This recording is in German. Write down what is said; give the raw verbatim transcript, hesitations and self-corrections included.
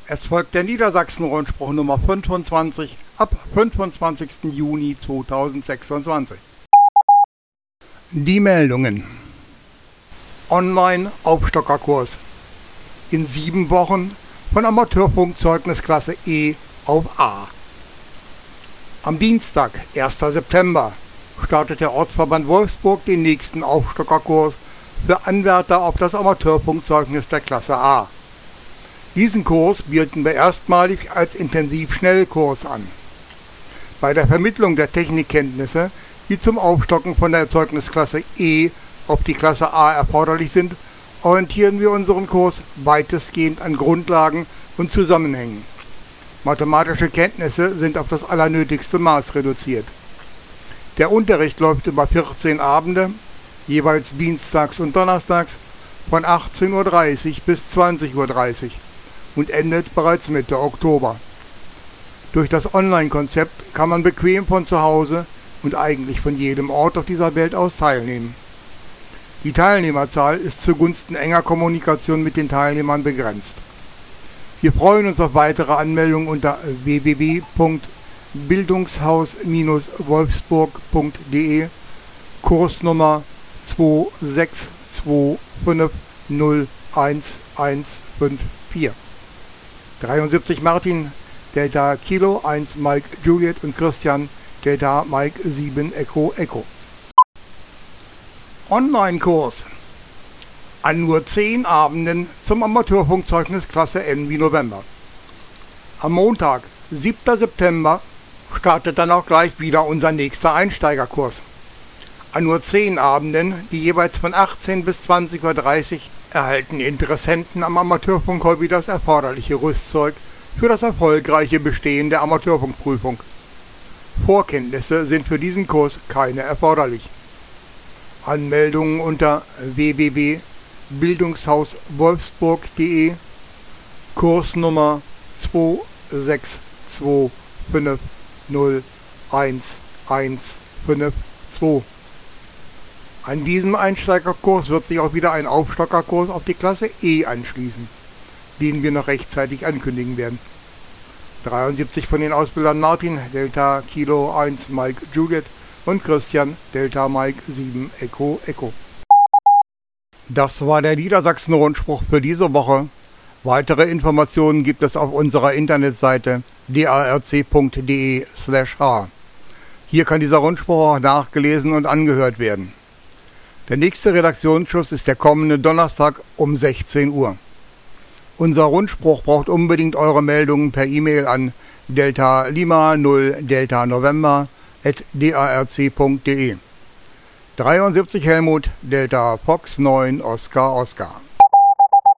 Es folgt der Niedersachsen-Rundspruch Nummer fünfundzwanzig ab fünfundzwanzigsten Juni zweitausendsechsundzwanzig. Die Meldungen. Online-Aufstockerkurs. In sieben Wochen von Amateurfunkzeugnisklasse E auf A. Am Dienstag, ersten September, startet der Ortsverband Wolfsburg den nächsten Aufstockerkurs für Anwärter auf das Amateurfunkzeugnis der Klasse A. Diesen Kurs bieten wir erstmalig als Intensivschnellkurs an. Bei der Vermittlung der Technikkenntnisse, die zum Aufstocken von der Zeugnisklasse E auf die Klasse A erforderlich sind, orientieren wir unseren Kurs weitestgehend an Grundlagen und Zusammenhängen. Mathematische Kenntnisse sind auf das allernötigste Maß reduziert. Der Unterricht läuft über vierzehn Abende, jeweils dienstags und donnerstags, von achtzehn Uhr dreißig bis zwanzig Uhr dreißig und endet bereits Mitte Oktober. Durch das Online-Konzept kann man bequem von zu Hause und eigentlich von jedem Ort auf dieser Welt aus teilnehmen. Die Teilnehmerzahl ist zugunsten enger Kommunikation mit den Teilnehmern begrenzt. Wir freuen uns auf weitere Anmeldungen unter w w w punkt bildungshaus Bindestrich wolfsburg punkt de, Kursnummer zwei sechs zwei fünf null eins eins fünf vier. dreiundsiebzig Martin, Delta Kilo eins Mike Juliet und Christian, Delta Mike sieben Echo Echo. Online-Kurs. An nur zehn Abenden zum Amateurfunkzeugnis Klasse N wie November. Am Montag, siebten September, startet dann auch gleich wieder unser nächster Einsteigerkurs. An nur zehn Abenden, die jeweils von achtzehn bis zwanzig Uhr dreißig, erhalten Interessenten am Amateurfunk-Hobby das erforderliche Rüstzeug für das erfolgreiche Bestehen der Amateurfunkprüfung. Vorkenntnisse sind für diesen Kurs keine erforderlich. Anmeldungen unter w w w punkt bildungshaus wolfsburg punkt de, Kursnummer zwei sechs zwei fünf null eins eins fünf zwei. An diesem Einsteigerkurs wird sich auch wieder ein Aufstockerkurs auf die Klasse E anschließen, den wir noch rechtzeitig ankündigen werden. dreiundsiebzig von den Ausbildern Martin, Delta Kilo eins Mike Juliet und Christian, Delta Mike sieben Echo Echo. Das war der Niedersachsen-Rundspruch für diese Woche. Weitere Informationen gibt es auf unserer Internetseite d a r c punkt de slash h. Hier kann dieser Rundspruch auch nachgelesen und angehört werden. Der nächste Redaktionsschuss ist der kommende Donnerstag um sechzehn Uhr. Unser Rundspruch braucht unbedingt eure Meldungen per E-Mail an delta lima null delta november at d a r c punkt de. dreiundsiebzig Helmut, Delta Fox neun Oscar Oscar.